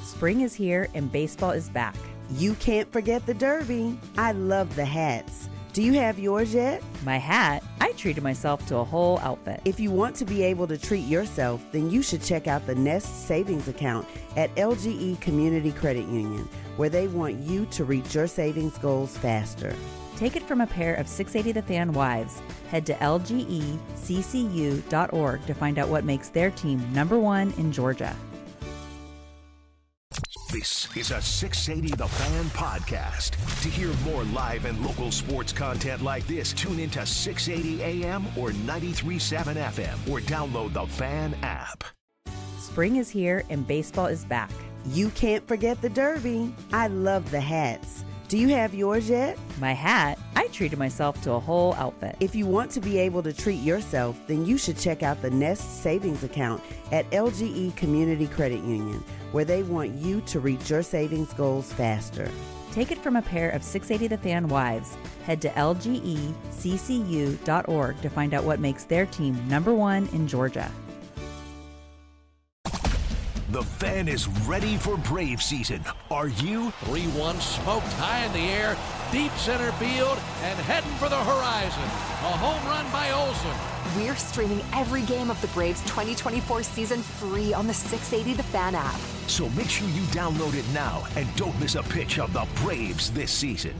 Spring is here and baseball is back. You can't forget the Derby. I love the hats. Do you have yours yet? My hat? I treated myself to a whole outfit. If you want to be able to treat yourself, then you should check out the Nest Savings Account at LGE Community Credit Union, where they want you to reach your savings goals faster. Take it from a pair of 680 The Fan wives. Head to lgeccu.org to find out what makes their team #1 in Georgia. This is a 680 The Fan podcast. To hear more live and local sports content like this, tune into 680 AM or 93.7 FM or download the Fan app. Spring is here and baseball is back. You can't forget the Derby. I love the hats. Do you have yours yet? My hat? I treated myself to a whole outfit. If you want to be able to treat yourself, then you should check out the Nest Savings Account at LGE Community Credit Union, where they want you to reach your savings goals faster. Take it from a pair of 680 The Fan wives. Head to lgeccu.org to find out what makes their team #1 in Georgia. The Fan is ready for Brave season. Are you? 3-1 smoked high in the air, deep center field, and heading for the horizon. A home run by Olsen. We're streaming every game of the Braves 2024 season free on the 680 The Fan app. So make sure you download it now and don't miss a pitch of the Braves this season.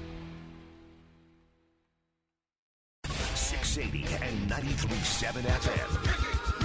680 and 93.7 FM.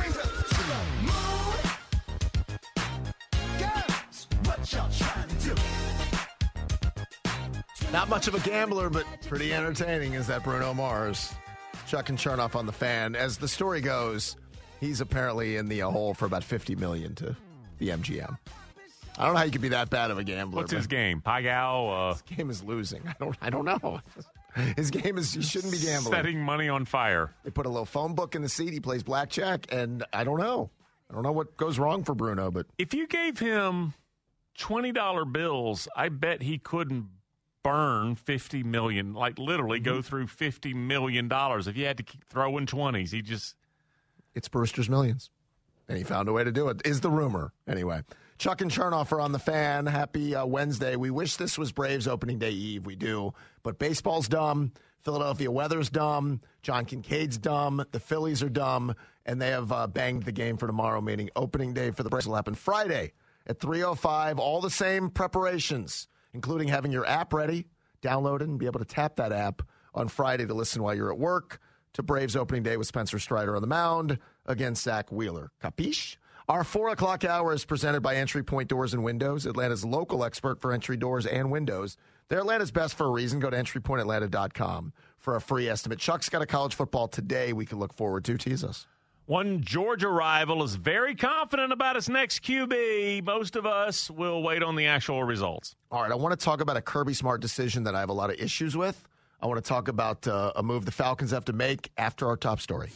Not much of a gambler, but pretty entertaining is that Bruno Mars. Chuck and Chernoff on the Fan. As the story goes, he's apparently in the hole for about $50 million to the MGM. I don't know how you could be that bad of a gambler. What's his game? Pagao? His game is losing. I don't know. His game is he shouldn't be gambling. Setting money on fire. They put a little phone book in the seat. He plays blackjack, and I don't know. I don't know what goes wrong for Bruno, but if you gave him $20 bills, I bet he couldn't burn $50 million, like literally go through $50 million. If you had to keep throwing 20s, it's Brewster's Millions. And he found a way to do it, is the rumor. Anyway, Chuck and Chernoff are on the Fan. Happy Wednesday. We wish this was Braves opening day eve. We do. But baseball's dumb. Philadelphia weather's dumb. John Kincaid's dumb. The Phillies are dumb. And they have banged the game for tomorrow, meaning opening day for the Braves will happen Friday at 3:05. All the same preparations, including having your app ready, download it, and be able to tap that app on Friday to listen while you're at work to Braves opening day with Spencer Strider on the mound against Zach Wheeler. Capiche? Our 4 o'clock hour is presented by Entry Point Doors and Windows, Atlanta's local expert for entry doors and windows. They're Atlanta's best for a reason. Go to entrypointatlanta.com for a free estimate. Chuck's got a college football today we can look forward to. Tease us. One Georgia rival is very confident about its next QB. Most of us will wait on the actual results. All right, I want to talk about a Kirby Smart decision that I have a lot of issues with. I want to talk about a move the Falcons have to make after our top story.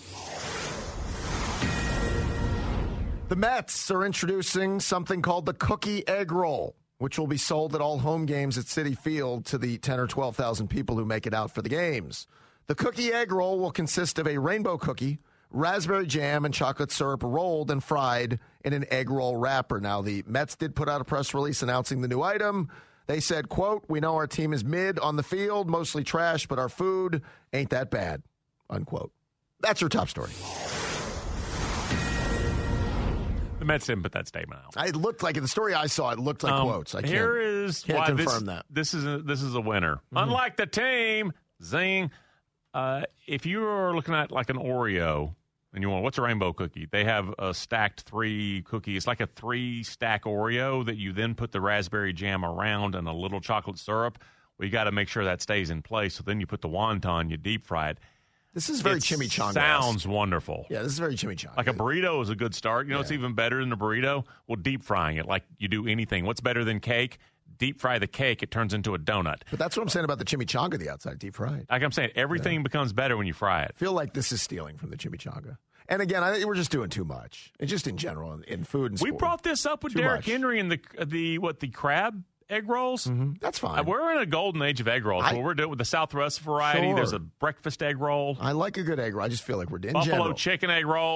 The Mets are introducing something called the Cookie Egg Roll, which will be sold at all home games at Citi Field to the 10,000 or 12,000 people who make it out for the games. The Cookie Egg Roll will consist of a rainbow cookie, raspberry jam, and chocolate syrup rolled and fried in an egg roll wrapper. Now, the Mets did put out a press release announcing the new item. They said, quote, "We know our team is mid on the field, mostly trash, but our food ain't that bad," unquote. That's your top story. The Mets didn't put that statement out. It looked like, in the story I saw, it looked like quotes. I can't confirm that. This is a winner. Mm-hmm. Unlike the team, zing. If you are looking at like an Oreo and you want, what's a rainbow cookie? They have a stacked 3 cookie. It's like a 3-stack Oreo that you then put the raspberry jam around and a little chocolate syrup. Well, you got to make sure that stays in place. So then you put the wonton, you deep fry it. This is very chimichanga. Sounds wonderful. Yeah, this is very chimichanga. Like a burrito is a good start. You know, It's even better than a burrito. Well, deep frying it like you do anything. What's better than cake? Deep fry the cake, it turns into a donut. But that's what I'm saying about the chimichanga, the outside deep fried. Like I'm saying, everything becomes better when you fry it. I feel like this is stealing from the chimichanga. And again, I think we're just doing too much. And just in general, in food and sport. We brought this up with Derrick Henry and the crab egg rolls. Mm-hmm. That's fine. We're in a golden age of egg rolls. We're doing with the Southwest variety. Sure. There's a breakfast egg roll. I like a good egg roll. I just feel like we're in Buffalo general. chicken egg rolls.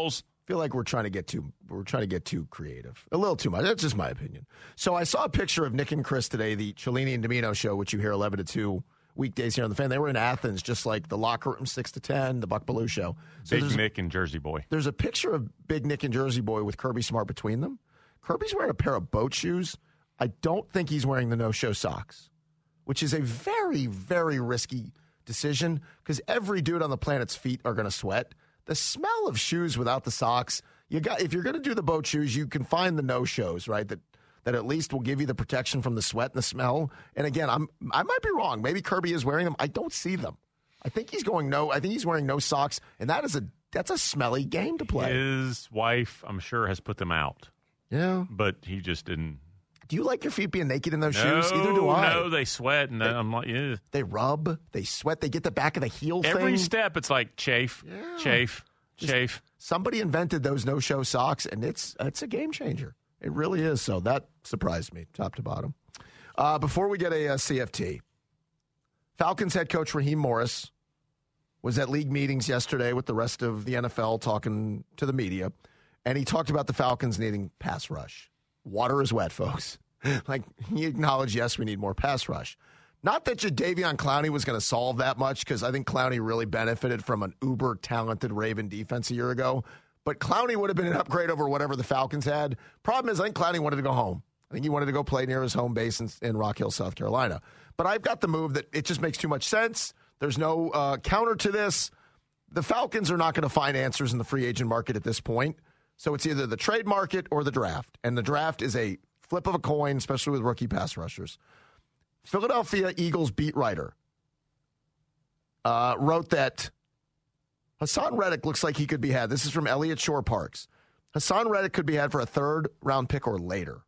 feel like we're trying to get too creative. A little too much. That's just my opinion. So I saw a picture of Nick and Chris today, the Cellini and Domino show, which you hear 11 to 2 weekdays here on the Fan. They were in Athens, just like the Locker Room 6 to 10, the Buck Belue show. So Big Nick and Jersey Boy. There's a picture of Big Nick and Jersey Boy with Kirby Smart between them. Kirby's wearing a pair of boat shoes. I don't think he's wearing the no-show socks, which is a very, very risky decision because every dude on the planet's feet are going to sweat. The smell of shoes without the socks, if you're going to do the boat shoes, you can find the no-shows, right, that at least will give you the protection from the sweat and the smell. And again, I might be wrong. Maybe Kirby is wearing them. I don't see them. I think he's wearing no socks, and that's a smelly game to play. His wife, I'm sure, has put them out. Yeah. But he just didn't. Do you like your feet being naked in those shoes? Either do I. No, they sweat, and I'm like, yeah. They rub, they sweat, they get the back of the heel thing. Every step, it's like chafe. Somebody invented those no-show socks, and it's a game changer. It really is. So that surprised me, top to bottom. Before we get a CFT, Falcons head coach Raheem Morris was at league meetings yesterday with the rest of the NFL talking to the media, and he talked about the Falcons needing pass rush. Water is wet, folks. Like, he acknowledged, yes, we need more pass rush. Not that Jadeveon Clowney was going to solve that much, because I think Clowney really benefited from an uber-talented Raven defense a year ago. But Clowney would have been an upgrade over whatever the Falcons had. Problem is, I think Clowney wanted to go home. I think he wanted to go play near his home base in Rock Hill, South Carolina. But I've got the move that it just makes too much sense. There's no counter to this. The Falcons are not going to find answers in the free agent market at this point. So it's either the trade market or the draft. And the draft is a flip of a coin, especially with rookie pass rushers. Philadelphia Eagles beat writer wrote that Hassan Reddick looks like he could be had. This is from Elliott Shore Parks. Hassan Reddick could be had for a third-round pick or later.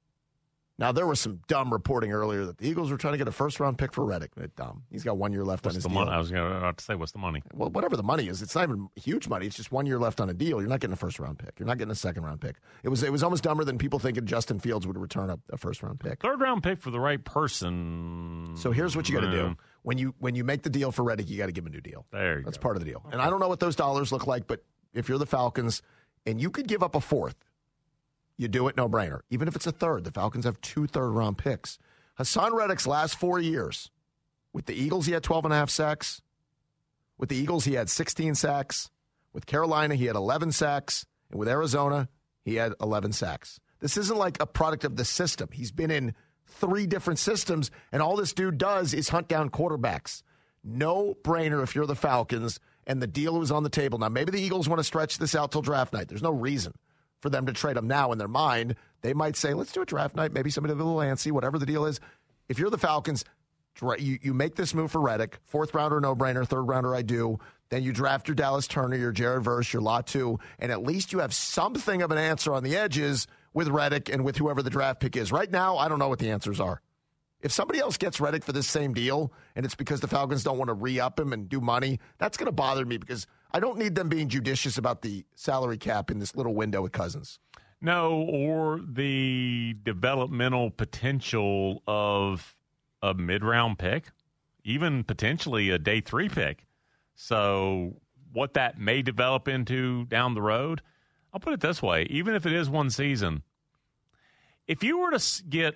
Now, there was some dumb reporting earlier that the Eagles were trying to get a first-round pick for Reddick. Dumb. He's got 1 year left on his deal. I was about to say, what's the money? Well, whatever the money is, it's not even huge money. It's just 1 year left on a deal. You're not getting a first-round pick. You're not getting a second-round pick. It was almost dumber than people thinking Justin Fields would return a first-round pick. Third-round pick for the right person. So here's what you got to do. When you make the deal for Reddick, you got to give him a new deal. There you That's go. part of the deal. And I don't know what those dollars look like, but if you're the Falcons and you could give up a fourth, you do it, no-brainer. Even if it's a third, the Falcons have 2 third-round picks. Hassan Reddick's last 4 years, with the Eagles, he had 12.5 sacks. With the Eagles, he had 16 sacks. With Carolina, he had 11 sacks. And with Arizona, he had 11 sacks. This isn't like a product of the system. He's been in 3 different systems, and all this dude does is hunt down quarterbacks. No-brainer if you're the Falcons, and the deal was on the table. Now, maybe the Eagles want to stretch this out till draft night. There's no reason for them to trade him now in their mind. They might say, let's do a draft night. Maybe somebody a little antsy, whatever the deal is. If you're the Falcons, you make this move for Reddick. 4th rounder, no-brainer. 3rd rounder, I do. Then you draft your Dallas Turner, your Jared Verse, your Latu, and at least you have something of an answer on the edges with Reddick and with whoever the draft pick is. Right now, I don't know what the answers are. If somebody else gets Reddick for this same deal, and it's because the Falcons don't want to re-up him and do money, that's going to bother me because I don't need them being judicious about the salary cap in this little window with Cousins. No, or the developmental potential of a mid-round pick, even potentially a day 3 pick. So what that may develop into down the road, I'll put it this way, even if it is one season, if you were to get,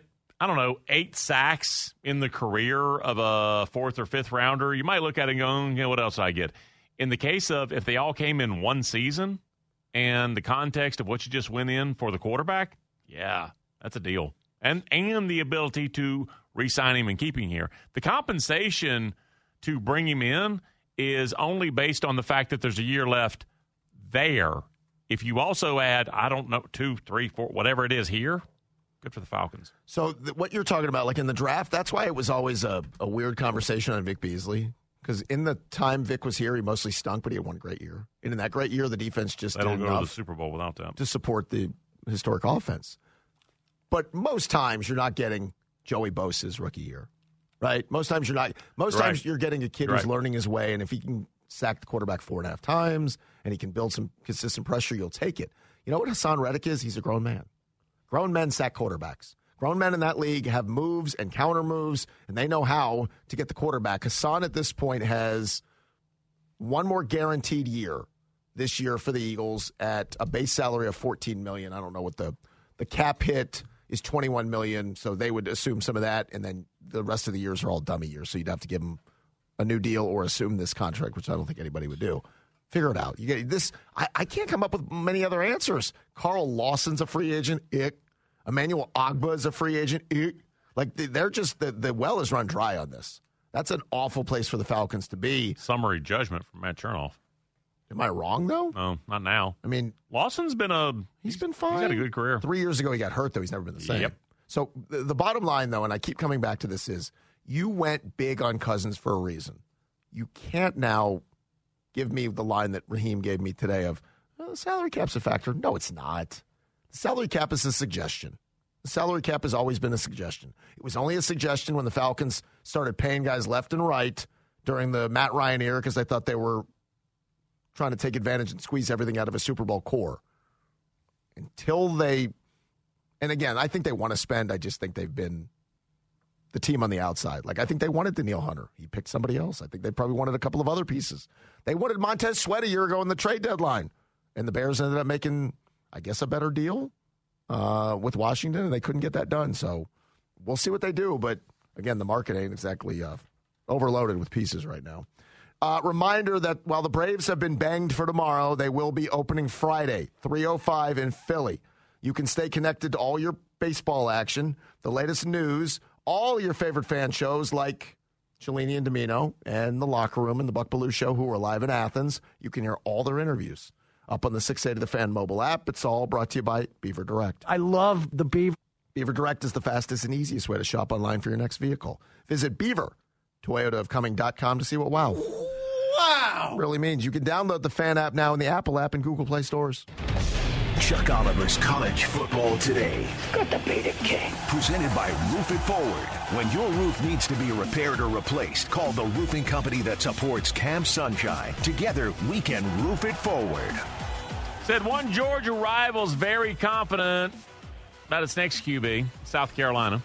8 sacks in the career of a 4th or 5th rounder, you might look at it and go, what else did I get? In the case of if they all came in one season and the context of what you just went in for the quarterback, yeah, that's a deal. And the ability to re-sign him and keep him here. The compensation to bring him in is only based on the fact that there's a year left there. If you also add, 2, 3, 4, whatever it is here, good for the Falcons. So what you're talking about, like in the draft, that's why it was always a weird conversation on Vic Beasley. Because in the time Vic was here, he mostly stunk, but he had one great year. And in that great year, the defense just did enough. They don't go to the to Super Bowl without them. To support the historic offense. But most times you're not getting Joey Bosa's rookie year, right? Most times you're not. Most times you're getting a kid who's learning his way, and if he can sack the quarterback 4.5 times and he can build some consistent pressure, you'll take it. You know what Hassan Reddick is? He's a grown man. Grown men sack quarterbacks. Grown men in that league have moves and counter moves, and they know how to get the quarterback. Hassan at this point has one more guaranteed year this year for the Eagles at a base salary of $14 million. I don't know what the cap hit is, $21 million, so they would assume some of that, and then the rest of the years are all dummy years, so you'd have to give them a new deal or assume this contract, which I don't think anybody would do. Figure it out. You get this. I can't come up with many other answers. Carl Lawson's a free agent. Emmanuel Ogbah is a free agent. Like, they're just, the well is run dry on this. That's an awful place for the Falcons to be. Summary judgment from Matt Chernoff. Am I wrong, though? No, not now. I mean, Lawson's been he's been fine. He's had a good career. 3 years ago, he got hurt, though. He's never been the same. Yep. So the bottom line, though, and I keep coming back to this, is you went big on Cousins for a reason. You can't now give me the line that Raheem gave me today of, the salary cap's a factor. No, it's not. The salary cap is a suggestion. The salary cap has always been a suggestion. It was only a suggestion when the Falcons started paying guys left and right during the Matt Ryan era because they thought they were trying to take advantage and squeeze everything out of a Super Bowl core. Until they, and again, I think they want to spend. I just think they've been the team on the outside. Like, I think they wanted Danielle Hunter. He picked somebody else. I think they probably wanted a couple of other pieces. They wanted Montez Sweat a year ago in the trade deadline. And the Bears ended up making, I guess, a better deal with Washington, and they couldn't get that done. So we'll see what they do. But, again, the market ain't exactly overloaded with pieces right now. Reminder that while the Braves have been banged for tomorrow, they will be opening Friday, 3:05 in Philly. You can stay connected to all your baseball action, the latest news, all your favorite fan shows like Cellini and Domino and The Locker Room and The Buck Belue Show, who are live in Athens. You can hear all their interviews up on the 680 The Fan mobile app. It's all brought to you by Beaver Direct. I love the Beaver. Beaver Direct is the fastest and easiest way to shop online for your next vehicle. Visit BeaverToyotaofComing.com to see what wow really means. You can download the Fan app now in the Apple app and Google Play stores. Chuck Oliver's College Football Today. Got to be the king. Presented by Roof It Forward. When your roof needs to be repaired or replaced, call the roofing company that supports Camp Sunshine. Together, we can roof it forward. Said one Georgia rival's very confident about its next QB, South Carolina.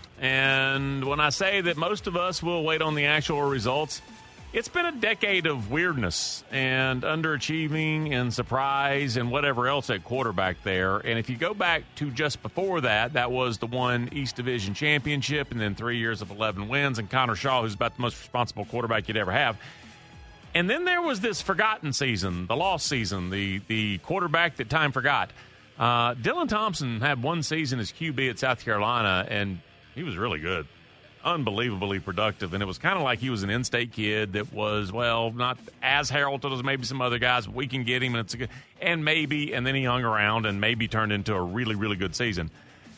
And when I say that most of us will wait on the actual results, it's been a decade of weirdness and underachieving and surprise and whatever else at quarterback there. And if you go back to just before that, that was the one East Division championship and then 3 years of 11 wins and Connor Shaw, who's about the most responsible quarterback you'd ever have. And then there was this forgotten season, the lost season, the quarterback that time forgot. Dylan Thompson had one season as QB at South Carolina, and he was really good. Unbelievably productive, and it was kind of like he was an in-state kid that was, well, not as heralded as maybe some other guys, but we can get him, and it's a good, and then he hung around and maybe turned into a really, really good season.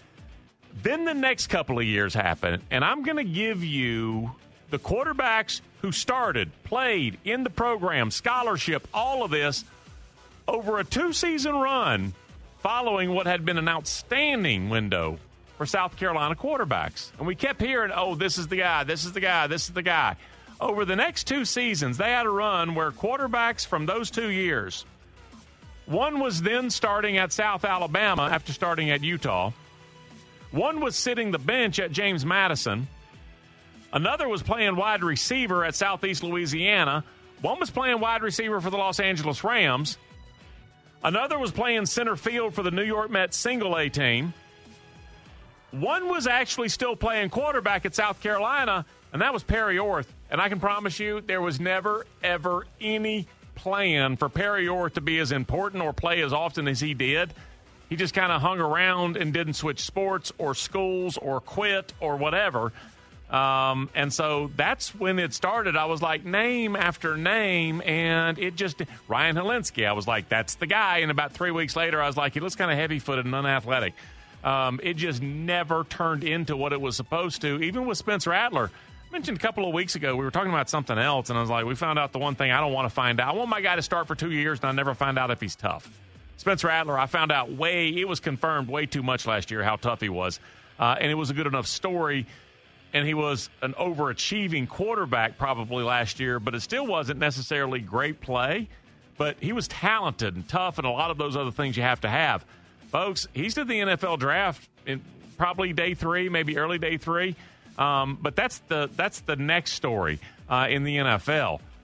Then the next couple of years happened, and I'm going to give you the quarterbacks who started, played in the program, scholarship, all of this over a 2-season run following what had been an outstanding window for South Carolina quarterbacks. And we kept hearing, oh, this is the guy, this is the guy, this is the guy. Over the next 2 seasons, they had a run where quarterbacks from those 2 years, one was then starting at South Alabama after starting at Utah. One was sitting the bench at James Madison. Another was playing wide receiver at Southeast Louisiana. One was playing wide receiver for the Los Angeles Rams. Another was playing center field for the New York Mets single-A team. One was actually still playing quarterback at South Carolina, and that was Perry Orth. And I can promise you there was never, ever any plan for Perry Orth to be as important or play as often as he did. He just kind of hung around and didn't switch sports or schools or quit or whatever. And so that's when it started. I was like, name after name, and it just – Ryan Helinski, I was like, that's the guy. And about 3 weeks later, I was like, he looks kind of heavy-footed and unathletic. It just never turned into what it was supposed to, even with Spencer Adler. I mentioned a couple of weeks ago, we were talking about something else, and I was like, we found out the one thing I don't want to find out. I want my guy to start for 2 years, and I never find out if he's tough. Spencer Adler, I found out it was confirmed way too much last year how tough he was, and it was a good enough story, and he was an overachieving quarterback probably last year, but it still wasn't necessarily great play, but he was talented and tough and a lot of those other things you have to have. Folks, he's to the NFL draft in probably day 3, maybe early day 3. But that's the next story in the NFL.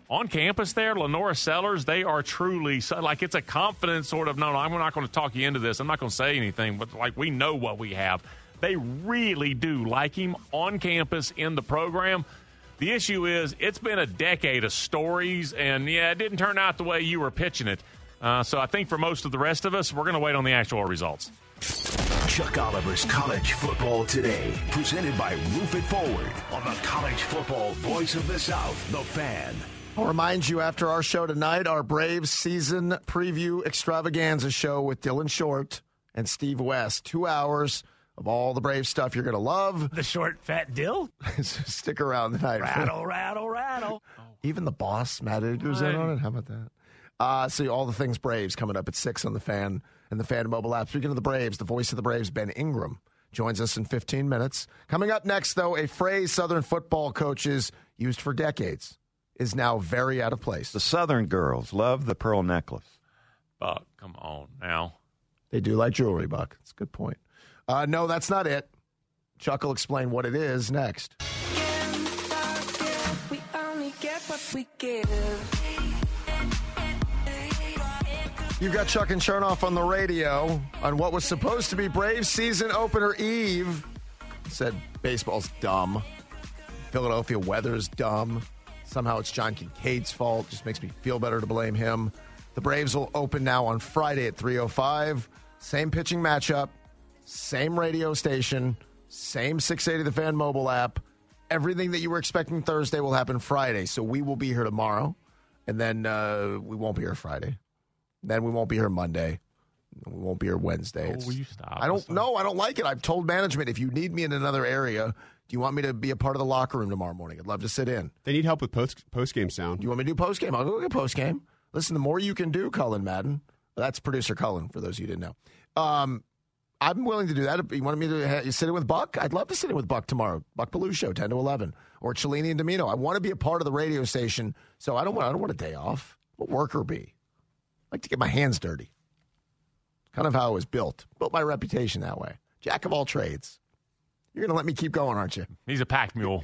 on campus there, Lenora Sellers, they are truly, like, it's a confident sort of, no, I'm not going to talk you into this. I'm not going to say anything, but, like, we know what we have. They really do like him on campus in the program. The issue is it's been a decade of stories, and, yeah, it didn't turn out the way you were pitching it. So I think for most of the rest of us, we're going to wait on the actual results. Chuck Oliver's College Football Today, presented by Roof It Forward on the college football voice of the South, The Fan. I'll remind you after our show tonight, our Braves season preview extravaganza show with Dylan Short and Steve West. 2 hours of all the Braves stuff you're going to love. The short, fat Dill? Stick around tonight. Rattle, rattle, rattle. Even the boss, Matt Edgar's in on it. How about that? See all the things Braves coming up at 6 on The Fan and the Fan mobile app. Speaking of the Braves, the voice of the Braves, Ben Ingram, joins us in 15 minutes. Coming up next, though, a phrase Southern football coaches used for decades is now very out of place. The Southern girls love the pearl necklace. Buck, come on now. They do like jewelry, Buck. That's a good point. No, that's not it. Chuck will explain what it is next. We only get what we give. You got Chuck and Chernoff on the radio on what was supposed to be Braves season opener eve. Said baseball's dumb. Philadelphia weather's dumb. Somehow it's John Kincaid's fault. Just makes me feel better to blame him. The Braves will open now on Friday at 3:05. Same pitching matchup. Same radio station. Same 680 The Fan mobile app. Everything that you were expecting Thursday will happen Friday. So we will be here tomorrow. And then we won't be here Friday. Then we won't be here Monday. We won't be here Wednesday. Will you stop? I don't know. I don't like it. I've told management, if you need me in another area, do you want me to be a part of the locker room tomorrow morning? I'd love to sit in. They need help with post-game sound. Do you want me to do post-game? I'll go get post-game. Listen, the more you can do, Cullen Madden. That's producer Cullen, for those of you who didn't know. I'm willing to do that. If you wanted me to sit in with Buck, I'd love to sit in with Buck tomorrow. Buck Bellew Show, 10 to 11. Or Cellini and Domino. I want to be a part of the radio station, so I don't want a day off. I'm a worker bee. I like to get my hands dirty. Kind of how I was built. Built my reputation that way. Jack of all trades. You're going to let me keep going, aren't you? He's a pack mule.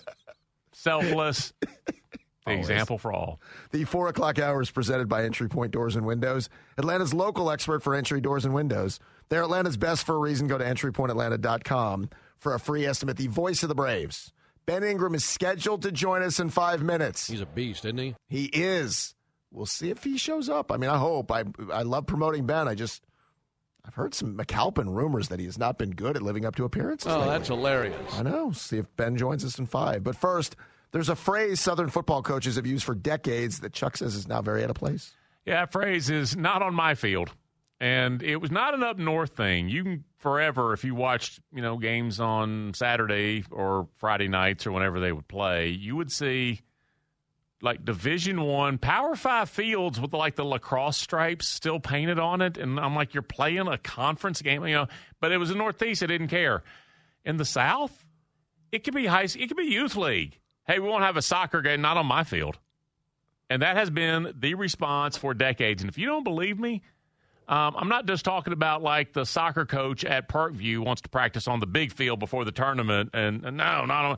Selfless. The example for all. The 4 o'clock hour is presented by Entry Point Doors and Windows, Atlanta's local expert for entry doors and windows. They're Atlanta's best for a reason. Go to entrypointatlanta.com for a free estimate. The voice of the Braves, Ben Ingram, is scheduled to join us in 5 minutes. He's a beast, isn't he? He is. We'll see if he shows up. I mean, I hope. I love promoting Ben. I've heard some McAlpin rumors that he has not been good at living up to appearances. Oh, lately. that's hilarious. I know. See if Ben joins us in 5. But first, there's a phrase Southern football coaches have used for decades that Chuck says is now very out of place. Yeah, that phrase is not on my field. And it was not an up north thing. You can forever, if you watched, games on Saturday or Friday nights or whenever they would play, you would see like Division I, Power 5 fields with like the lacrosse stripes still painted on it. And I'm like, you're playing a conference game, but it was in Northeast. I didn't care. In the South, it could be it could be youth league. Hey, we won't have a soccer game, not on my field. And that has been the response for decades. And if you don't believe me, I'm not just talking about like the soccer coach at Parkview wants to practice on the big field before the tournament. And no, not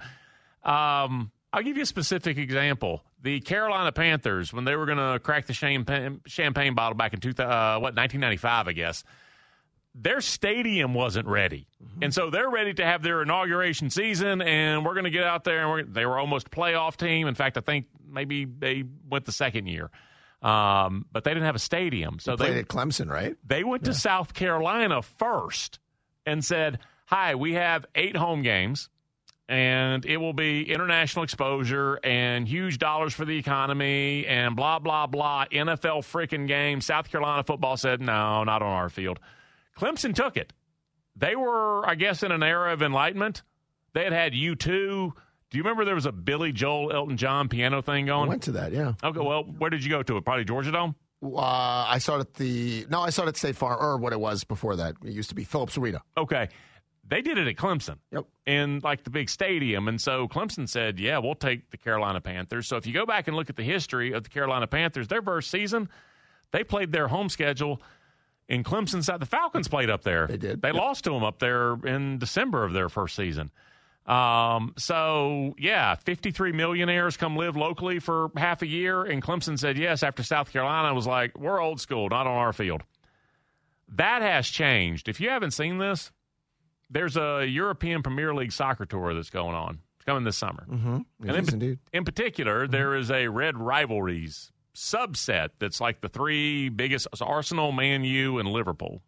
on. I'll give you a specific example. The Carolina Panthers, when they were going to crack the champagne bottle back in 1995, I guess, their stadium wasn't ready. Mm-hmm. And so they're ready to have their inauguration season, and we're going to get out there. And they were almost a playoff team. In fact, I think maybe they went the second year. But they didn't have a stadium. So they played at Clemson, right? They went to South Carolina first and said, hi, we have 8 home games. And it will be international exposure and huge dollars for the economy and blah, blah, blah. NFL freaking game. South Carolina football said, no, not on our field. Clemson took it. They were, I guess, in an era of enlightenment. They had U2. Do you remember there was a Billy Joel, Elton John piano thing going? I went to that, yeah. Okay, well, where did you go to it? Probably Georgia Dome? I saw it I saw it at State Farm, or what it was before that. It used to be Phillips Arena. Okay. They did it at Clemson. Yep. In like the big stadium. And so Clemson said, yeah, we'll take the Carolina Panthers. So if you go back and look at the history of the Carolina Panthers, their first season, they played their home schedule in Clemson side. The Falcons played up there. They did. They lost to them up there in December of their first season. So, yeah, 53 millionaires come live locally for half a year, and Clemson said yes after South Carolina was like, we're old school, not on our field. That has changed. If you haven't seen this, there's a European Premier League soccer tour that's going on. It's coming this summer. Mm-hmm. Indeed. In particular, there is a Red Rivalries subset that's like the three biggest, Arsenal, Man U, and Liverpool.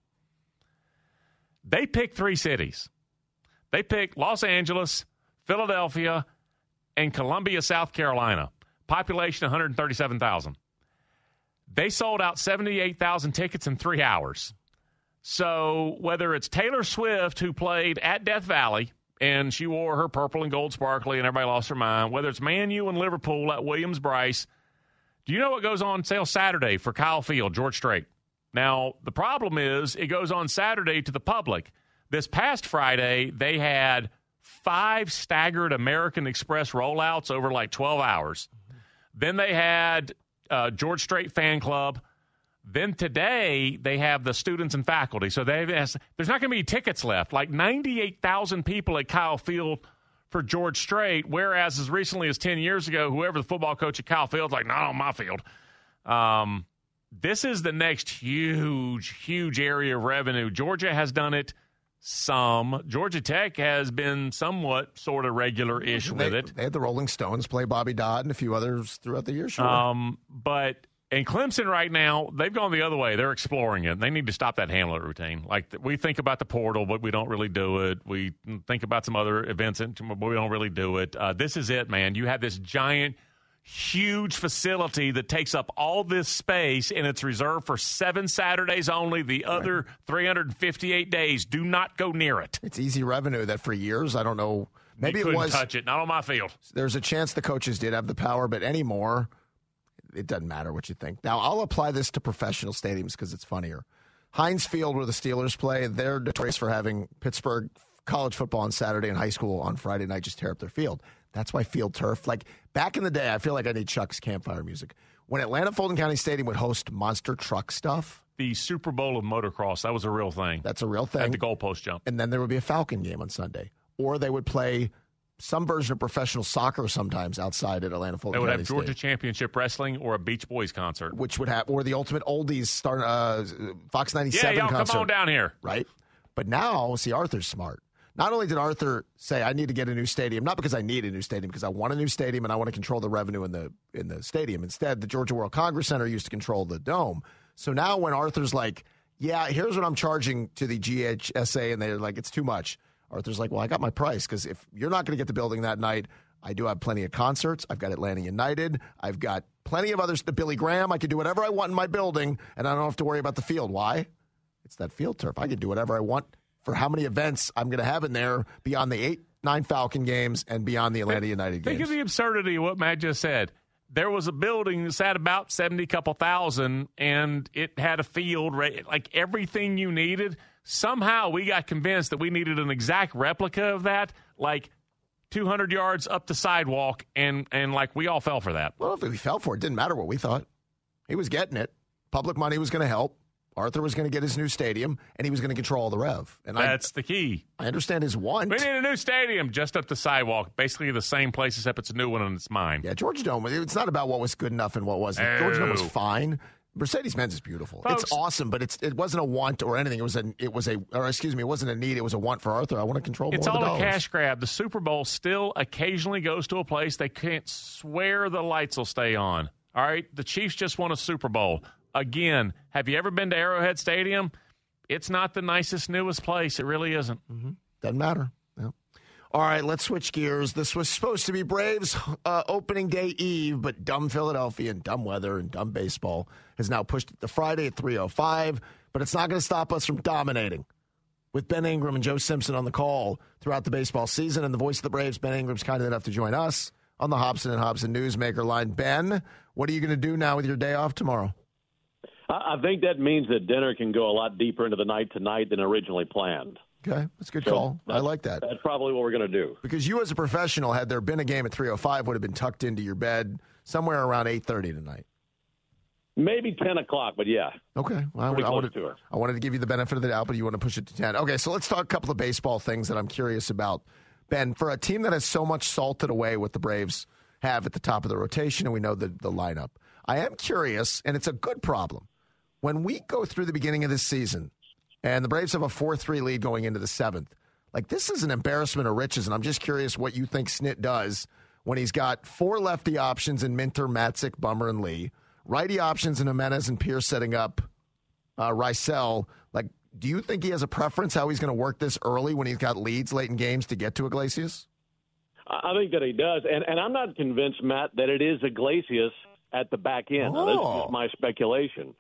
They pick three cities. They picked Los Angeles, Philadelphia, and Columbia, South Carolina. Population 137,000. They sold out 78,000 tickets in 3 hours. So whether it's Taylor Swift, who played at Death Valley, and she wore her purple and gold sparkly and everybody lost their mind, whether it's Man U and Liverpool at Williams-Brice, do you know what goes on sale Saturday for Kyle Field, George Strait? Now, the problem is it goes on Saturday to the public. This past Friday, they had 5 staggered American Express rollouts over like 12 hours. Then they had George Strait Fan Club. Then today, they have the students and faculty. So there's not going to be tickets left. Like 98,000 people at Kyle Field for George Strait, whereas as recently as 10 years ago, whoever the football coach at Kyle Field's like, not on my field. This is the next huge area of revenue. Georgia has done it some. Georgia Tech has been somewhat sort of regular-ish with it. They had the Rolling Stones play Bobby Dodd and a few others throughout the year, sure. And Clemson right now, they've gone the other way. They're exploring it. They need to stop that Hamlet routine. Like, we think about the portal, but we don't really do it. We think about some other events, but we don't really do it. This is it, man. You have this giant, huge facility that takes up all this space, and it's reserved for 7 Saturdays only. The other 358 days, do not go near it. It's easy revenue that for years, I don't know. Maybe you it couldn't was. Touch it. Not on my field. There's a chance the coaches did have the power, but anymore, it doesn't matter what you think. Now, I'll apply this to professional stadiums because it's funnier. Heinz Field, where the Steelers play, they're notorious for having Pittsburgh college football on Saturday and high school on Friday night just tear up their field. That's why field turf. Like, back in the day, I feel like I need Chuck's campfire music. When Atlanta Fulton County Stadium would host monster truck stuff. The Super Bowl of motocross, that was a real thing. That's a real thing. At the goalpost jump. And then there would be a Falcon game on Sunday. Or they would play some version of professional soccer sometimes outside at Atlanta Fulton County. They would have Georgia Championship Wrestling or a Beach Boys concert. Which would have, or the Ultimate Oldies Fox 97 y'all concert. Come on down here. Right? But now, see, Arthur's smart. Not only did Arthur say, I need to get a new stadium, not because I need a new stadium, because I want a new stadium and I want to control the revenue in the stadium. Instead, the Georgia World Congress Center used to control the dome. So now when Arthur's like, yeah, here's what I'm charging to the GHSA, and they're like, it's too much. Arthur's like, well, I got my price, because if you're not going to get the building that night, I do have plenty of concerts. I've got Atlanta United. I've got plenty of others. The Billy Graham. I can do whatever I want in my building, and I don't have to worry about the field. Why? It's that field turf. I can do whatever I want for how many events I'm going to have in there beyond the 8-9 Falcon games and beyond the Atlanta United games. Think of the absurdity of what Matt just said. There was a building that sat about 70 couple thousand, and it had a field, like everything you needed. Somehow we got convinced that we needed an exact replica of that, like 200 yards up the sidewalk, and like we all fell for that. Well, if we fell for it, it didn't matter what we thought. He was getting it. Public money was going to help. Arthur was going to get his new stadium, and he was going to control all the rev. And that's the key. I understand his want. We need a new stadium just up the sidewalk, basically the same place except it's a new one and it's mine. Yeah, Georgia Dome, it's not about what was good enough and what wasn't. Oh. Georgia Dome was fine. Mercedes-Benz is beautiful. Folks, it's awesome, but it wasn't a want or anything. It wasn't a need. It was a want for Arthur. I want to control more of the dollars. It's all a cash grab. The Super Bowl still occasionally goes to a place they can't swear the lights will stay on. All right? The Chiefs just won a Super Bowl. Again, have you ever been to Arrowhead Stadium? It's not the nicest, newest place. It really isn't. Mm-hmm. Doesn't matter. No. All right, let's switch gears. This was supposed to be Braves' opening day eve, but dumb Philadelphia and dumb weather and dumb baseball has now pushed it to Friday at 3:05. But it's not going to stop us from dominating. With Ben Ingram and Joe Simpson on the call throughout the baseball season, and the voice of the Braves, Ben Ingram's kind enough to join us on the Hobson and Hobson Newsmaker line. Ben, what are you going to do now with your day off tomorrow? I think that means that dinner can go a lot deeper into the night tonight than originally planned. Okay, that's a good call. I like that. That's probably what we're going to do. Because you as a professional, had there been a game at 3:05, would have been tucked into your bed somewhere around 8:30 tonight. Maybe 10 o'clock, but yeah. Okay. Well, I wanted to give you the benefit of the doubt, but you want to push it to 10. Okay, so let's talk a couple of baseball things that I'm curious about Ben, for a team that has so much salted away what the Braves have at the top of the rotation, and we know the lineup, I am curious, and it's a good problem. When we go through the beginning of this season, and the Braves have a 4-3 lead going into the 7th, like this is an embarrassment of riches, and I'm just curious what you think Snit does when he's got 4 lefty options in Minter, Matzik, Bummer, and Lee, righty options in Jimenez and Pierce setting up Rysel. Like, do you think he has a preference how he's going to work this early when he's got leads late in games to get to Iglesias? I think that he does, and I'm not convinced, Matt, that it is Iglesias at the back end. Now, this is just my speculation.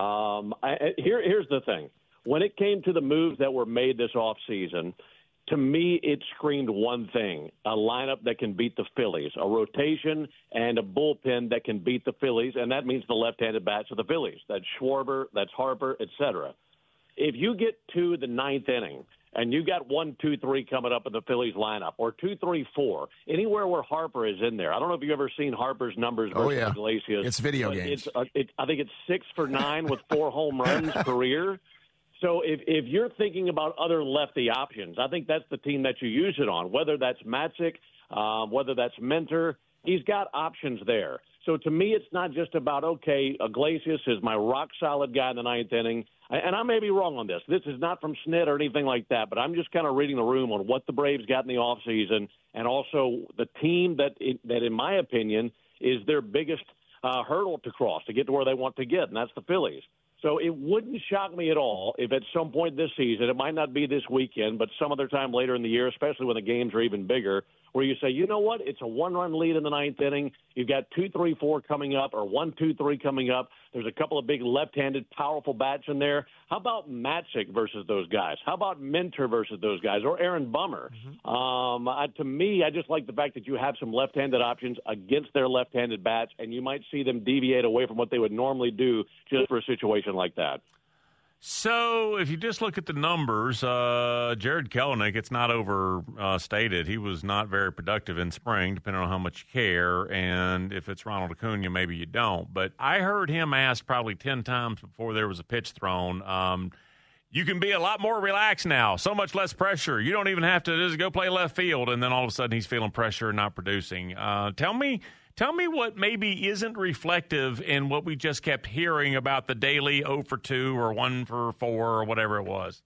Here's the thing. When it came to the moves that were made this offseason, to me, it screamed one thing, a lineup that can beat the Phillies, a rotation and a bullpen that can beat the Phillies, and that means the left-handed bats of the Phillies. That's Schwarber, that's Harper, et cetera. If you get to the 9th inning and you got 1, 2, 3 coming up in the Phillies lineup, or 2, 3, 4, anywhere where Harper is in there. I don't know if you've ever seen Harper's numbers versus Iglesias. It's video games. I think it's 6 for 9 with 4 home runs career. So if you're thinking about other lefty options, I think that's the team that you use it on, whether that's Matzik, whether that's Minter. He's got options there. So to me, it's not just about, okay, Iglesias is my rock-solid guy in the 9th inning. And I may be wrong on this. This is not from Snit or anything like that, but I'm just kind of reading the room on what the Braves got in the offseason and also the team that in my opinion, is their biggest hurdle to cross to get to where they want to get, and that's the Phillies. So it wouldn't shock me at all if at some point this season, it might not be this weekend, but some other time later in the year, especially when the games are even bigger, where you say, you know what, it's a 1-run lead in the 9th inning. You've got 2, 3, 4 coming up, or 1, 2, 3 coming up. There's a couple of big left-handed, powerful bats in there. How about Matzik versus those guys? How about Minter versus those guys, or Aaron Bummer? To me, I just like the fact that you have some left-handed options against their left-handed bats, and you might see them deviate away from what they would normally do just for a situation like that. So if you just look at the numbers, Jared Kelenic, it's not overstated. He was not very productive in spring, depending on how much you care. And if it's Ronald Acuna, maybe you don't. But I heard him asked probably 10 times before there was a pitch thrown, you can be a lot more relaxed now, so much less pressure. You don't even have to just go play left field, and then all of a sudden he's feeling pressure and not producing. Tell me what maybe isn't reflective in what we just kept hearing about the daily 0 for 2 or 1 for 4 or whatever it was.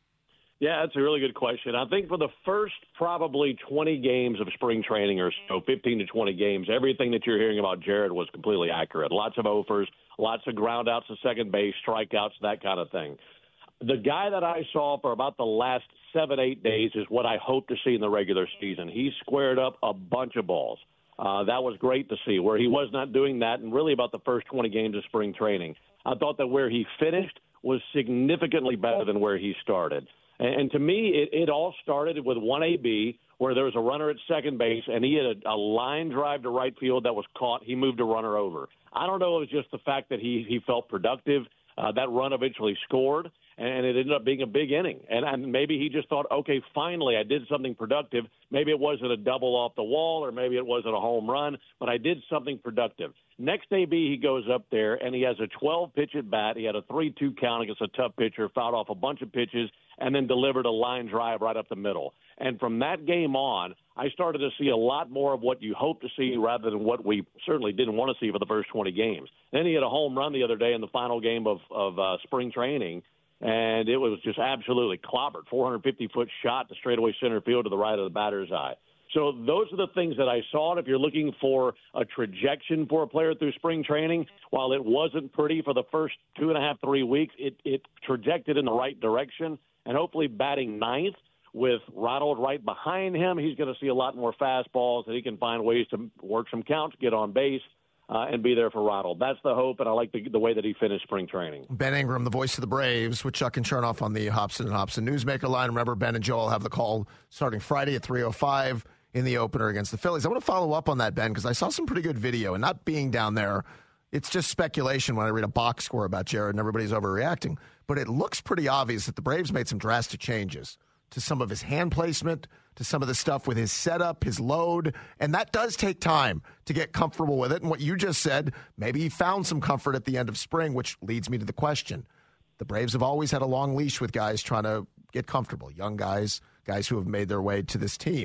Yeah, that's a really good question. I think for the first probably 20 games of spring training or so, 15 to 20 games, everything that you're hearing about Jared was completely accurate. Lots of offers, lots of ground outs to second base, strikeouts, that kind of thing. The guy that I saw for about the last 7-8 days is what I hope to see in the regular season. He squared up a bunch of balls. That was great to see, where he was not doing that in really about the first 20 games of spring training. I thought that where he finished was significantly better than where he started. And to me, it all started with 1 AB, where there was a runner at second base, and he had a line drive to right field that was caught. He moved a runner over. I don't know if it was just the fact that he felt productive. That run eventually scored, and it ended up being a big inning. And maybe he just thought, okay, finally I did something productive. Maybe it wasn't a double off the wall, or maybe it wasn't a home run, but I did something productive. Next AB, he goes up there, and he has a 12-pitch at bat. He had a 3-2 count against a tough pitcher, fouled off a bunch of pitches, and then delivered a line drive right up the middle. And from that game on, I started to see a lot more of what you hope to see rather than what we certainly didn't want to see for the first 20 games. Then he had a home run the other day in the final game of spring training, and it was just absolutely clobbered. 450-foot shot to straightaway center field to the right of the batter's eye. So those are the things that I saw. And if you're looking for a trajectory for a player through spring training, while it wasn't pretty for the first 2.5, 3 weeks, it trajected in the right direction. And hopefully batting ninth with Ronald right behind him, he's going to see a lot more fastballs, and he can find ways to work some counts, get on base, and be there for Ronald. That's the hope, and I like the way that he finished spring training. Ben Ingram, the voice of the Braves, with Chuck and Chernoff on the Hobson and Hobson Newsmaker line. Remember, Ben and Joel have the call starting Friday at 3:05 in the opener against the Phillies. I want to follow up on that, Ben, because I saw some pretty good video, and not being down there, it's just speculation when I read a box score about Jared and everybody's overreacting. But it looks pretty obvious that the Braves made some drastic changes to some of his hand placement, to some of the stuff with his setup, his load, and that does take time to get comfortable with it. And what you just said, maybe he found some comfort at the end of spring, which leads me to the question. The Braves have always had a long leash with guys trying to get comfortable, young guys, guys who have made their way to this team.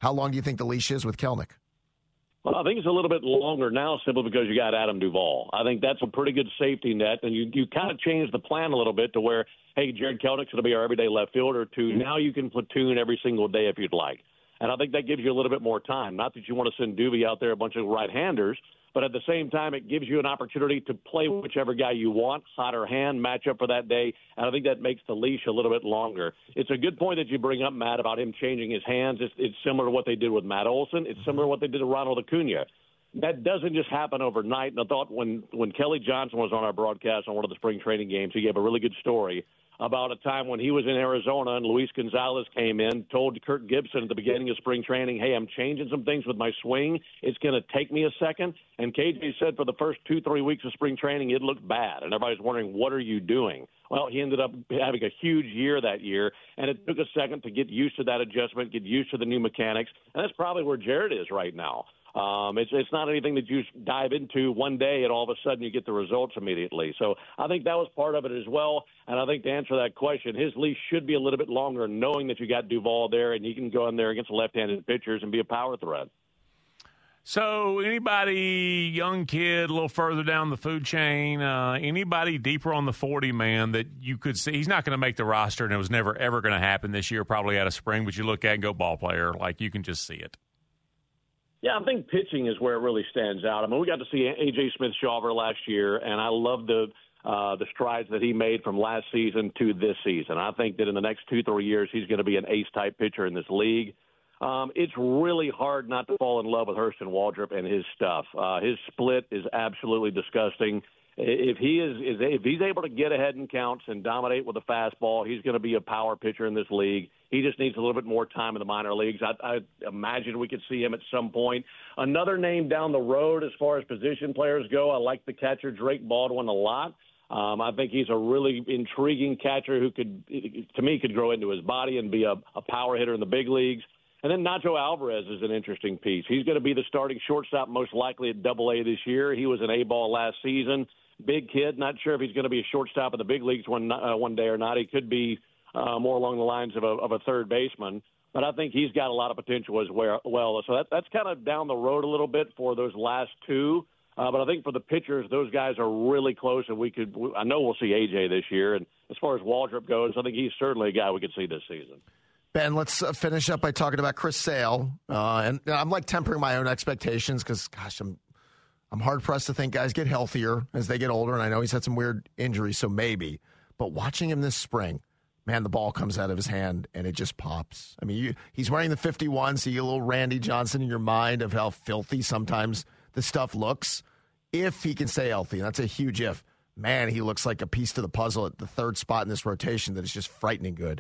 How long do you think the leash is with Kelenic? Well, I think it's a little bit longer now simply because you got Adam Duvall. I think that's a pretty good safety net, and you kind of changed the plan a little bit to where, hey, Jared Kelenick's going to be our everyday left fielder, to now you can platoon every single day if you'd like. And I think that gives you a little bit more time. Not that you want to send Duvey out there a bunch of right-handers, but at the same time, it gives you an opportunity to play whichever guy you want, hot or hand, match up for that day, and I think that makes the leash a little bit longer. It's a good point that you bring up, Matt, about him changing his hands. It's similar to what they did with Matt Olson. It's similar to what they did to Ronald Acuna. That doesn't just happen overnight, and I thought when Kelly Johnson was on our broadcast on one of the spring training games, he gave a really good story about a time when he was in Arizona and Luis Gonzalez came in, told Kirk Gibson at the beginning of spring training, hey, I'm changing some things with my swing. It's going to take me a second. And KJ said for the first 2-3 weeks of spring training, it looked bad. And everybody's wondering, what are you doing? Well, he ended up having a huge year that year, and it took a second to get used to that adjustment, get used to the new mechanics. And that's probably where Jared is right now. It's not anything that you dive into one day and all of a sudden you get the results immediately. So I think that was part of it as well. And I think to answer that question, his leash should be a little bit longer, knowing that you got Duvall there and he can go in there against left-handed pitchers and be a power threat. So anybody, young kid, a little further down the food chain, anybody deeper on the 40 man that you could see, he's not going to make the roster and it was never, ever going to happen this year, probably out of spring, but you look at and go ball player, like you can just see it. Yeah, I think pitching is where it really stands out. I mean, we got to see A.J. Smith-Shawver last year, and I love the strides that he made from last season to this season. I think that in the next 2-3 years, he's going to be an ace-type pitcher in this league. It's really hard not to fall in love with Hurston Waldrop and his stuff. His split is absolutely disgusting. If he's able to get ahead in counts and dominate with a fastball, he's going to be a power pitcher in this league. He just needs a little bit more time in the minor leagues. I imagine we could see him at some point. Another name down the road as far as position players go, I like the catcher Drake Baldwin a lot. I think he's a really intriguing catcher who could grow into his body and be a power hitter in the big leagues. And then Nacho Alvarez is an interesting piece. He's going to be the starting shortstop most likely at Double-A this year. He was an A-ball last season. Big kid. Not sure if he's going to be a shortstop in the big leagues one day or not. He could be more along the lines of a third baseman. But I think he's got a lot of potential as well. So that's kind of down the road a little bit for those last two. But I think for the pitchers, those guys are really close, and I know we'll see AJ this year. And as far as Waldrop goes, I think he's certainly a guy we could see this season. Ben, let's finish up by talking about Chris Sale. And I'm like tempering my own expectations because, gosh, I'm hard-pressed to think guys get healthier as they get older, and I know he's had some weird injuries, so maybe. But watching him this spring, man, the ball comes out of his hand, and it just pops. I mean, he's wearing the 51, so you get a little Randy Johnson in your mind of how filthy sometimes the stuff looks. If he can stay healthy, and that's a huge if, man, he looks like a piece to the puzzle at the third spot in this rotation that is just frightening good.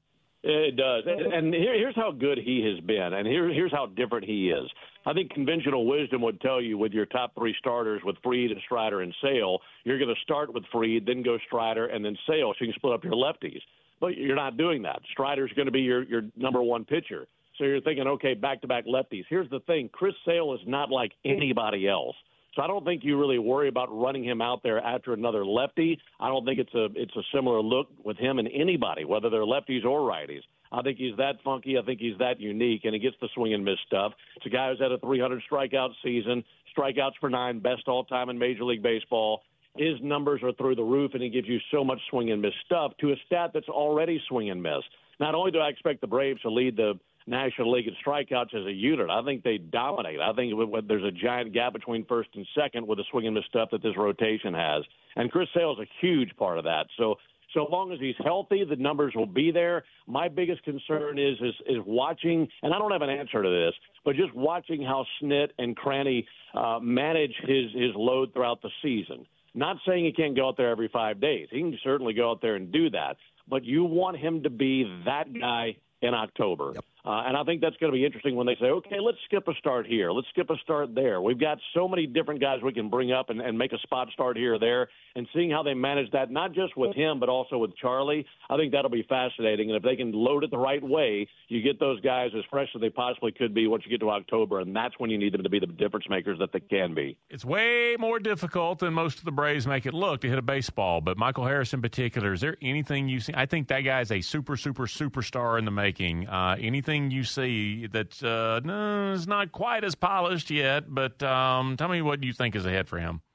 It does. And here's how good he has been, and here's how different he is. I think conventional wisdom would tell you with your top three starters with Fried, Strider, and Sale, you're going to start with Fried, then go Strider, and then Sale, so you can split up your lefties. But you're not doing that. Strider's going to be your number one pitcher. So you're thinking, okay, back-to-back lefties. Here's the thing. Chris Sale is not like anybody else. So I don't think you really worry about running him out there after another lefty. I don't think it's a similar look with him and anybody, whether they're lefties or righties. I think he's that funky. I think he's that unique, and he gets the swing and miss stuff. It's a guy who's had a 300 strikeout season, strikeouts per 9, best all-time in Major League Baseball. His numbers are through the roof, and he gives you so much swing and miss stuff to a stat that's already swing and miss. Not only do I expect the Braves to lead the National League in strikeouts as a unit, I think they dominate. I think there's a giant gap between first and second with the swing and miss stuff that this rotation has. And Chris Sale is a huge part of that. So long as he's healthy, the numbers will be there. My biggest concern is watching, and I don't have an answer to this, but just watching how Snit and Cranny manage his load throughout the season. Not saying he can't go out there every 5 days. He can certainly go out there and do that. But you want him to be that guy in October. Yep. And I think that's going to be interesting when they say, okay, let's skip a start here. Let's skip a start there. We've got so many different guys we can bring up and make a spot start here or there, and seeing how they manage that, not just with him but also with Charlie, I think that'll be fascinating. And if they can load it the right way, you get those guys as fresh as they possibly could be once you get to October, and that's when you need them to be the difference makers that they can be. It's way more difficult than most of the Braves make it look to hit a baseball, but Michael Harris in particular, is there anything you've seen? I think that guy is a superstar in the making. Anything thing you see that is not quite as polished yet, but tell me what you think is ahead for him.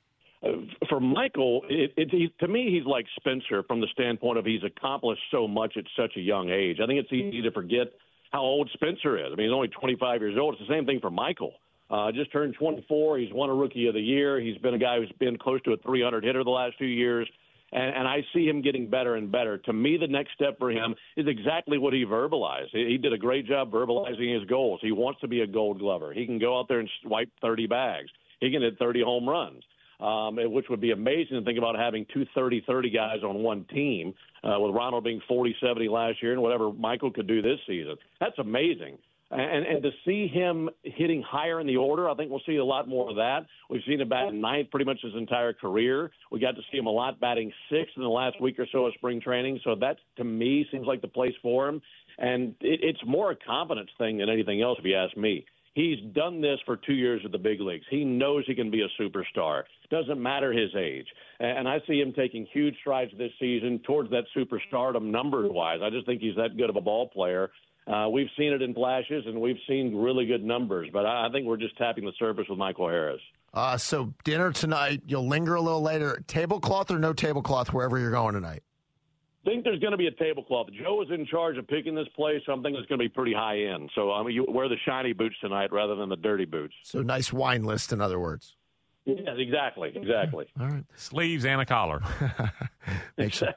For Michael, to me, he's like Spencer from the standpoint of he's accomplished so much at such a young age. I think it's easy to forget how old Spencer is. I mean, he's only 25 years old. It's the same thing for Michael. Just turned 24. He's won a Rookie of the Year. He's been a guy who's been close to a 300 hitter the last 2 years. And I see him getting better and better. To me, the next step for him is exactly what he verbalized. He did a great job verbalizing his goals. He wants to be a Gold Glover. He can go out there and swipe 30 bags. He can hit 30 home runs. Which would be amazing to think about having two 30-30 guys on one team, with Ronald being 40-70 last year and whatever Michael could do this season. That's amazing. And to see him hitting higher in the order, I think we'll see a lot more of that. We've seen him batting ninth pretty much his entire career. We got to see him a lot batting sixth in the last week or so of spring training. So that, to me, seems like the place for him. And it's more a confidence thing than anything else, if you ask me. He's done this for 2 years at the big leagues. He knows he can be a superstar. Doesn't matter his age. And I see him taking huge strides this season towards that superstardom numbers-wise. I just think he's that good of a ball player. We've seen it in flashes, and we've seen really good numbers. But I think we're just tapping the surface with Michael Harris. So dinner tonight, you'll linger a little later. Tablecloth or no tablecloth wherever you're going tonight? I think there's going to be a tablecloth. Joe is in charge of picking this place. So I'm thinking it's going to be pretty high end. So you wear the shiny boots tonight rather than the dirty boots. So nice wine list, in other words. Yes, exactly. All right. Sleeves and a collar. Make sure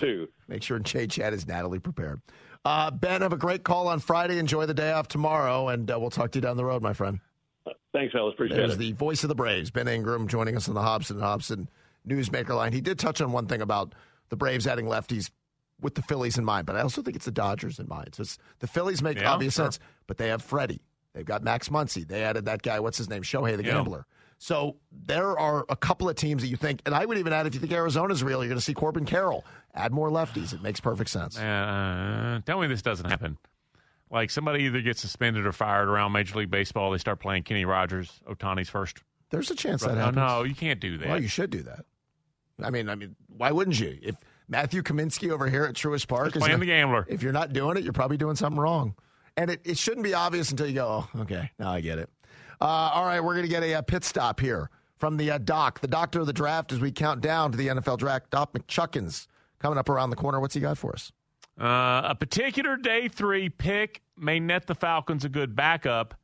Jay Chat is Natalie prepared. Ben, have a great call on Friday. Enjoy the day off tomorrow, and we'll talk to you down the road, my friend. Thanks, fellas. Appreciate There's it. the voice of the Braves, Ben Ingram, joining us on the Hobson & Hobson Newsmaker line. He did touch on one thing about the Braves adding lefties with the Phillies in mind, but I also think it's the Dodgers in mind. So the Phillies make obvious sense, but they have Freddie. They've got Max Muncy. They added that guy, what's his name, Shohei the Gambler. So there are a couple of teams that you think, and I would even add, if you think Arizona's real, you're going to see Corbin Carroll. Add more lefties. It makes perfect sense. Tell me this doesn't happen. Like somebody either gets suspended or fired around Major League Baseball. They start playing Kenny Rogers, Ohtani's first. There's a chance that happens. No, you can't do that. Well, you should do that. I mean, why wouldn't you? If Matthew Kaminsky over here at Truist Park is playing the gambler, if you're not doing it, you're probably doing something wrong. And it shouldn't be obvious until you go, oh, okay, now I get it. All right, we're going to get a pit stop here from the doc, the doctor of the draft, as we count down to the NFL draft. Doc McChuckins coming up around the corner. What's he got for us? A particular day 3 pick may net the Falcons a good backup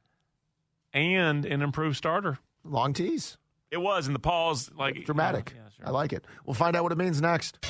and an improved starter. Long tease. It was, and the pause, like dramatic. Yeah, sure. I like it. We'll find out what it means next.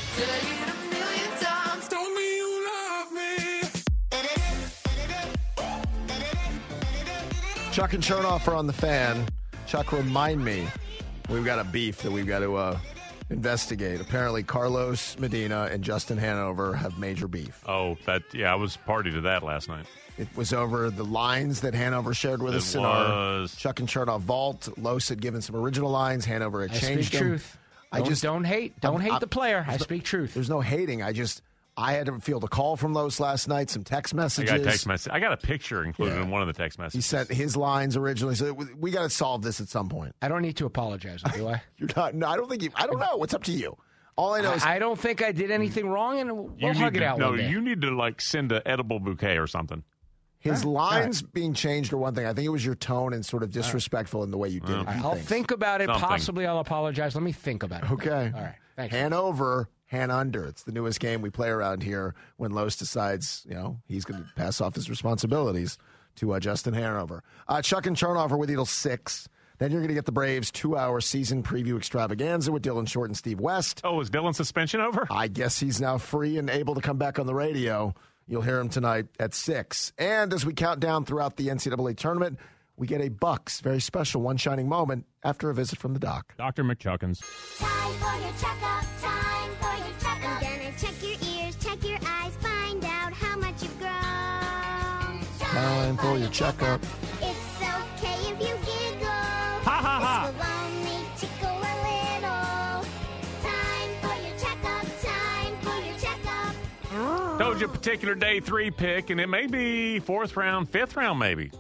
Chuck and Chernoff are on the Fan. Chuck, remind me, we've got a beef that we've got to investigate. Apparently, Carlos Medina and Justin Hanover have major beef. Oh, I was party to that last night. It was over the lines that Hanover shared with us in our Chuck and Chernoff vault. Los had given some original lines. Hanover had changed them. Truth. Don't hate. Don't hate the player. I speak truth. There's no hating. I had to field a call from Los last night, some text messages. I got a picture included in one of the text messages. He sent his lines originally, so we got to solve this at some point. I don't need to apologize, do I? You're not. No, I don't think you. I don't know. It's up to you. All I know is I don't think I did anything wrong, and we'll hug it out. No, one day. you need to send an edible bouquet or something. His lines being changed are one thing. I think it was your tone and sort of disrespectful in the way you did it. I'll think about it. Possibly I'll apologize. Let me think about it. Okay. All right. Thanks. Hanover, Han under. It's the newest game we play around here when Los decides, he's going to pass off his responsibilities to Justin Hanover. Chuck and Chernoff are with you till 6. Then you're going to get the Braves 2-hour season preview extravaganza with Dylan Short and Steve West. Oh, is Dylan's suspension over? I guess he's now free and able to come back on the radio. You'll hear him tonight at 6. And as we count down throughout the NCAA tournament, we get a Bucks very special one shining moment after a visit from the doc. Dr. McChuckins. Time for your checkup, time for your checkup. I'm gonna check your ears, check your eyes, find out how much you've grown. Time for your checkup. It's okay if you giggle. Ha ha ha. This will only tickle a little. Time for your checkup, time for your checkup. Told you a particular day 3 pick, and it may be 4th round, 5th round maybe.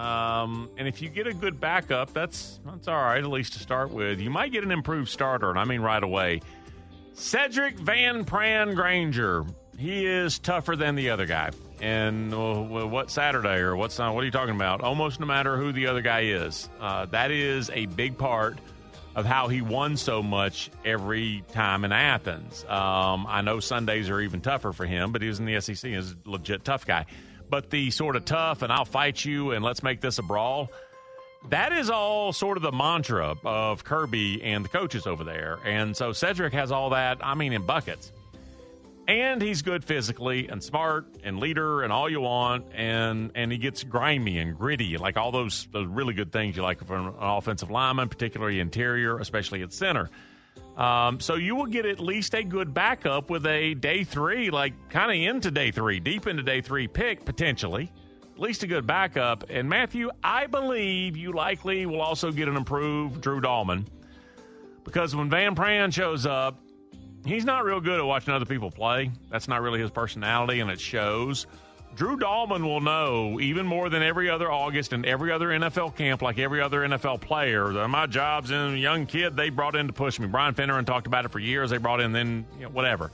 And if you get a good backup, that's all right, at least to start with. You might get an improved starter, and I mean right away. Cedric Van Pran Granger. He is tougher than the other guy. And what Saturday or what are you talking about? Almost no matter who the other guy is. That is a big part of how he won so much every time in Athens. I know Sundays are even tougher for him, but he was in the SEC. He's a legit tough guy. But the sort of tough and I'll fight you and let's make this a brawl, that is all sort of the mantra of Kirby and the coaches over there. And so Cedric has all that, in buckets. And he's good physically and smart and leader and all you want. And he gets grimy and gritty, like all those really good things you like from an offensive lineman, particularly interior, especially at center. So you will get at least a good backup with a day 3, like kind of into day 3, deep into day 3 pick, potentially. At least a good backup. And, Matthew, I believe you likely will also get an improved Drew Dahlman. Because when Van Pran shows up, he's not real good at watching other people play. That's not really his personality, and it shows. Drew Dahlman will know, even more than every other August and every other NFL camp, like every other NFL player, that my job's in a young kid they brought in to push me. Brian Finneran talked about it for years. They brought in then, whatever.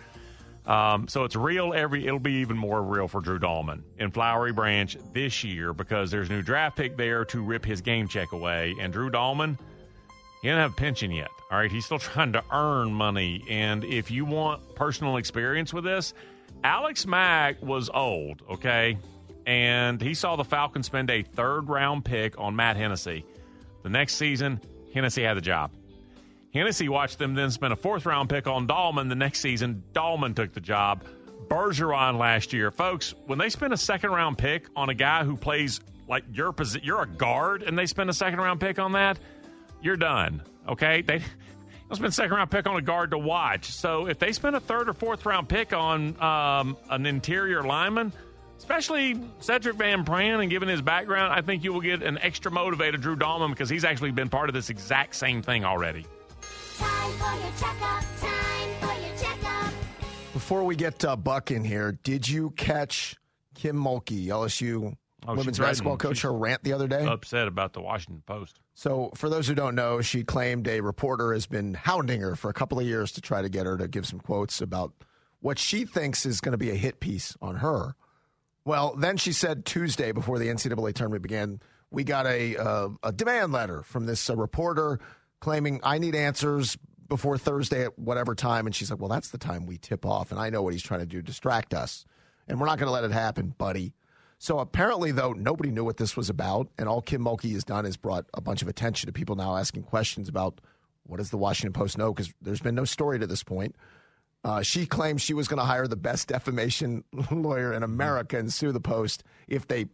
So it's real. It'll be even more real for Drew Dahlman in Flowery Branch this year because there's a new draft pick there to rip his game check away. And Drew Dahlman, he doesn't have a pension yet. All right, he's still trying to earn money. And if you want personal experience with this, Alex Mack was old, okay? And he saw the Falcons spend a 3rd-round pick on Matt Hennessy. The next season, Hennessy had the job. Hennessy watched them then spend a 4th-round pick on Dahlman. The next season, Dahlman took the job. Bergeron last year. Folks, when they spend a 2nd-round pick on a guy who plays like you're a guard and they spend a 2nd-round pick on that, you're done, okay? They spend a 2nd-round pick on a guard to watch. So if they spend a 3rd or 4th-round pick on an interior lineman, especially Cedric Van Pran, and given his background, I think you will get an extra motivated Drew Dahlman because he's actually been part of this exact same thing already. Time for your checkup. Time for your checkup. Before we get Buck in here, did you catch Kim Mulkey, LSU women's basketball coach, her rant the other day? Upset about the Washington Post. So for those who don't know, she claimed a reporter has been hounding her for a couple of years to try to get her to give some quotes about what she thinks is going to be a hit piece on her. Well, then she said Tuesday before the NCAA tournament began, we got a demand letter from this reporter claiming I need answers before Thursday at whatever time. And she's like, well, that's the time we tip off. And I know what he's trying to do, distract us. And we're not going to let it happen, buddy. So apparently, though, nobody knew what this was about. And all Kim Mulkey has done is brought a bunch of attention to people now asking questions about what does the Washington Post know? Because there's been no story to this point. She claims she was going to hire the best defamation lawyer in America and sue the Post if they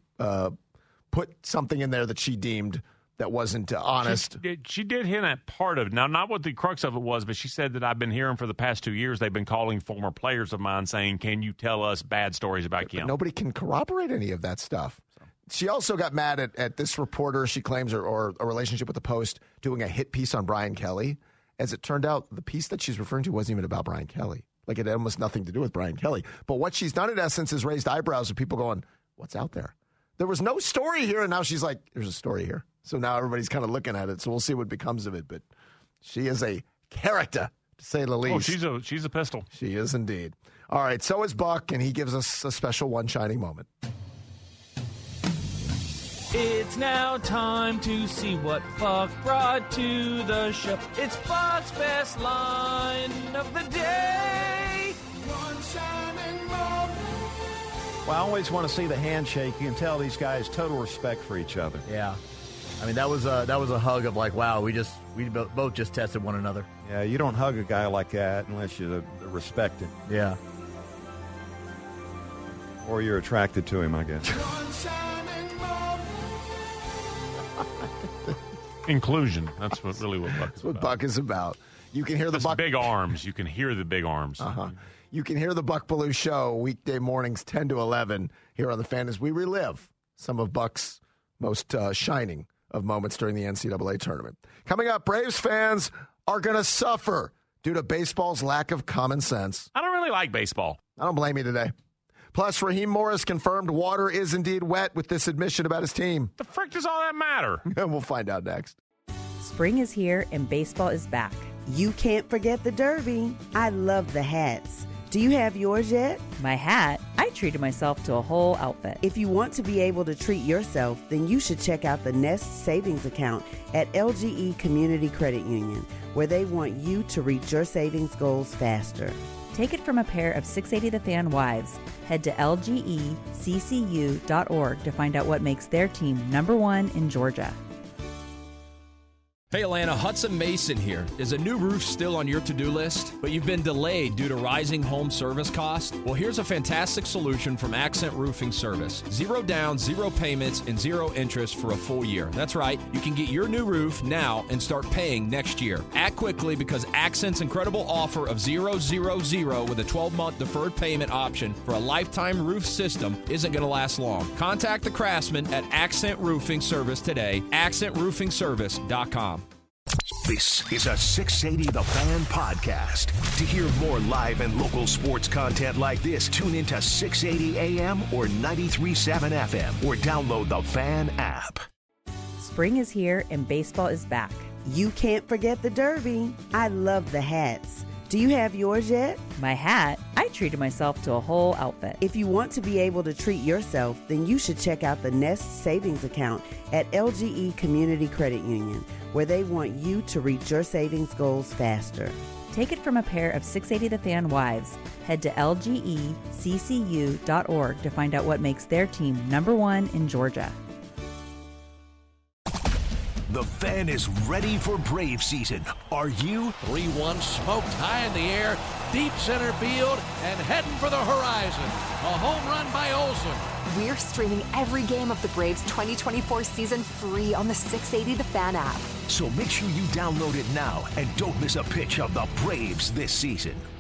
put something in there that she deemed that wasn't honest. She did hint at part of it. Now, not what the crux of it was, but she said that I've been hearing for the past 2 years they've been calling former players of mine saying, can you tell us bad stories about Kim? But nobody can corroborate any of that stuff. She also got mad at this reporter, she claims, or a relationship with the Post, doing a hit piece on Brian Kelly. As it turned out, the piece that she's referring to wasn't even about Brian Kelly. Like, it had almost nothing to do with Brian Kelly. But what she's done, in essence, is raised eyebrows of people going, what's out there? There was no story here, and now she's like, there's a story here. So now everybody's kind of looking at it, so we'll see what becomes of it. But she is a character, to say the least. Oh, she's a pistol. She is indeed. All right, so is Buck, and he gives us a special one shining moment. It's now time to see what Buck brought to the show. It's Buck's best line of the day. One shining moment. Well, I always want to see the handshake. You can tell these guys total respect for each other. Yeah. I mean, that was a hug of like, wow, we both just tested one another. Yeah, you don't hug a guy like that unless you respect him. Yeah. Or you're attracted to him, I guess. Inclusion. That's what Buck is about. You can hear the Buck. Big arms. You can hear the big arms. Uh-huh. You can hear the Buck Belue Show weekday mornings 10 to 11 here on The Fan as we relive some of Buck's most shining of moments during the NCAA tournament. Coming up, Braves fans are going to suffer due to baseball's lack of common sense. I don't really like baseball. I don't blame you today. Plus, Raheem Morris confirmed water is indeed wet with this admission about his team. The frick does all that matter? We'll find out next. Spring is here and baseball is back. You can't forget the Derby. I love the hats. Do you have yours yet? My hat? I I treated myself to a whole outfit. If you want to be able to treat yourself, then you should check out the Nest Savings Account at LGE Community Credit Union, where they want you to reach your savings goals faster. Take it from a pair of 680 The Fan wives. Head to lgeccu.org to find out what makes their team #1 in Georgia. Hey Atlanta, Hudson Mason here. Is a new roof still on your to-do list, but you've been delayed due to rising home service costs? Well, here's a fantastic solution from Accent Roofing Service. 0 down, 0 payments, and 0 interest for a full year. That's right, you can get your new roof now and start paying next year. Act quickly because Accent's incredible offer of 0, 0, 0 with a 12-month deferred payment option for a lifetime roof system isn't going to last long. Contact the craftsman at Accent Roofing Service today, accentroofingservice.com. This is a 680 The Fan podcast. To hear more live and local sports content like this, tune into 680 AM or 93.7 FM or download the Fan app. Spring is here and baseball is back. You can't forget the Derby. I love the hats. Do you have yours yet? My hat? I treated myself to a whole outfit. If you want to be able to treat yourself, then you should check out the Nest Savings Account at LGE Community Credit Union, where they want you to reach your savings goals faster. Take it from a pair of 680 The Fan wives. Head to lgeccu.org to find out what makes their team #1 in Georgia. The Fan is ready for Brave season. Are you? 3-1 smoked high in the air, deep center field, and heading for the horizon. A home run by Olsen. We're streaming every game of the Braves 2024 season free on the 680 The Fan app. So make sure you download it now and don't miss a pitch of the Braves this season.